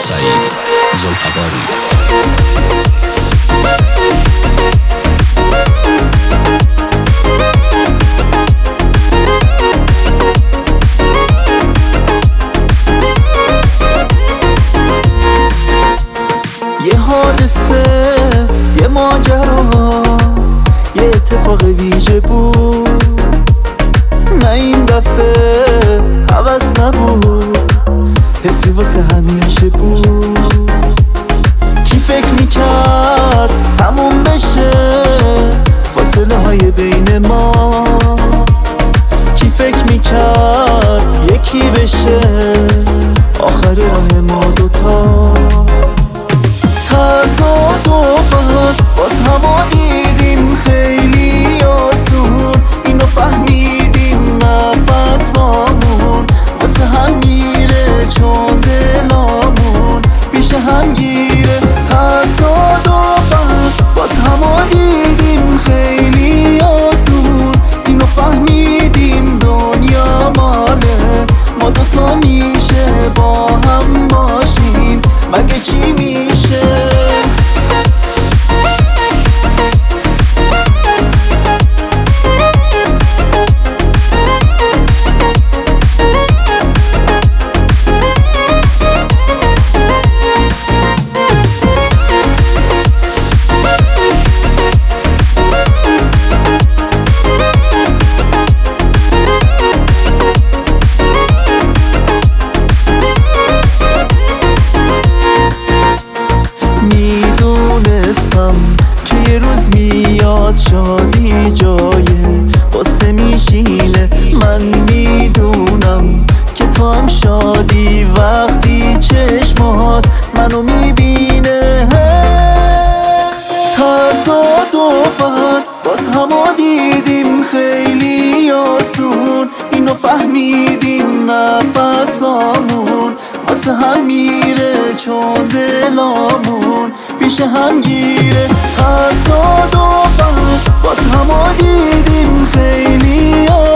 سعید ذوالفقاری. یه حادثه، یه ماجرا، یه اتفاق ویژه بود. نه این دفعه هوس نبود، حسی واسه همیشه بود. کی فکر میکرد تموم بشه فاصله های بین ما؟ کی فکر میکرد یکی بشه آخر راه ما دوتا؟ تصادفاً باز همو دیدیم خیلی آسون، اینو فهمیدیم نفسامون واسه هم میره چون دلامون پیش هم گیره. تصادفاً باز همو دیدیم خیلی آسون، اینو فهمیدیم دنیا ماله ما دوتا میشه با هم باشیم، مگه چی میشه؟ که یه روز میاد شادی جای واسه میشینه. من میدونم که تو هم شادی وقتی چشمات منو میبینه. تصادفاً باز همو دیدیم خیلی آسون، اینو فهمیدیم نفسامون واسه هم میره چون دلامون پیش هم گیره. تصادفاً باز همو دیدیم خیلی